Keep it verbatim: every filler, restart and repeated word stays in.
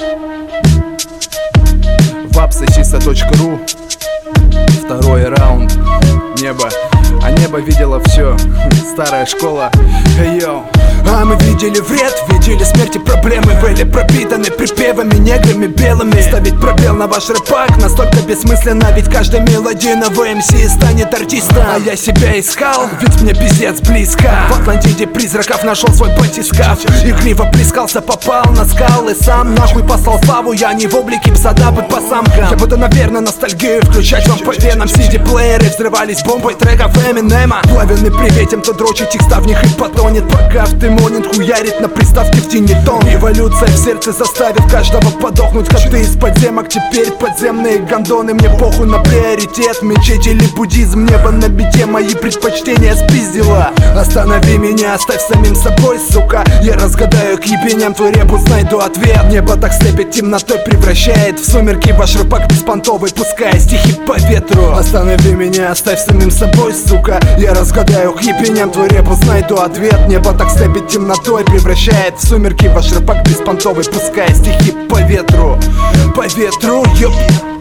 вапсочиста точка ру. Второй раунд. Небо, а небо видело все. Старая школа. Hey, yo. А мы видели вред, видели смерти, проблемы. Были пропитаны припевами, неграми белыми. Ставить пробел на ваш рэпак настолько бессмысленно, ведь каждая мелодия на вэ эм си станет артистом. А я себя искал, ведь мне пиздец близко. В Атлантиде призраков нашел свой батискаф. Игриво плескался, попал на скалы. Сам нахуй послал славу, я не в облике пса, дабы по самкам. Я буду, наверное, ностальгию включать вам по венам. Си ди-плееры взрывались бомбой треков Эминема. Плавленный приветем, то дрочит текста в них и потонет, пока в Монин хуярит на приставке в тинитон. Эволюция в сердце заставит каждого подохнуть, как ты из подземок. Теперь подземные гондоны, мне похуй на приоритет. Мечеть или буддизм, небо на бите, мои предпочтения спиздила. Останови меня, оставь самим собой, сука. Я разгадаю к ебеням твой ребус, найду ответ. Небо так слепит, темнотой превращает в сумерки ваш рэпак беспонтовый, пуская стихи по ветру. Останови меня, оставь самим собой, сука. Я разгадаю к ебеням твой ребус, найду ответ. Небо так слепит, темнотой превращает в сумерки ваш рэпак беспонтовый, пуская стихи по ветру. По ветру, ёп.